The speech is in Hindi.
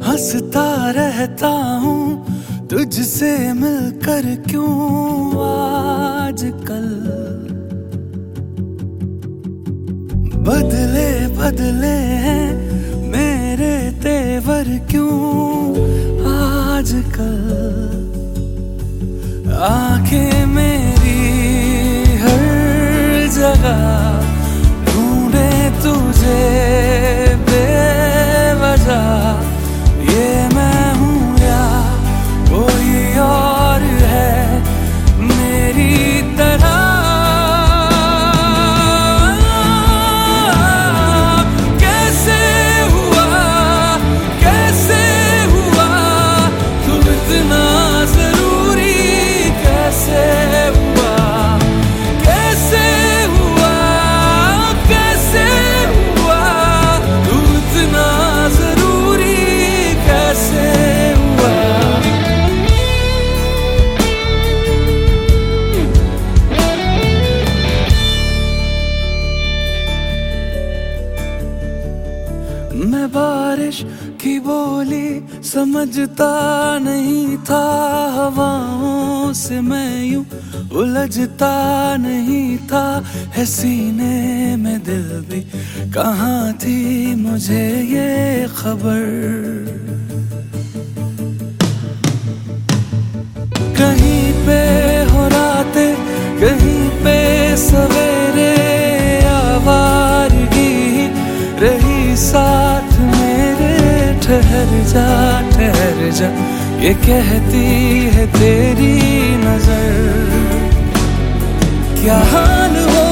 हंसता रहता हूँ तुझसे मिलकर, क्यों आजकल बदले बदले हैं मेरे तेवर, क्यों आजकल आंखें मेरी हर जगह ढूंढे तुझे बेवजह। ये मैं हूँ या कोई और है मेरी तरह? कैसे हुआ तू इतना जरूरी? कैसे हुआ तू इतना जरूरी? कैसे हुआ? मैं बारिश की बोली समझता नहीं था, हवाओं से मैं यूं उलझता नहीं था। है सीने में दिल भी कहाँ थी मुझे ये खबर? कहीं पे हो रातें, कहीं पे सवेरे, आवारगी रही साथ मेरे। ठहर जा ये कहती है तेरी नजर। क्या हाल हो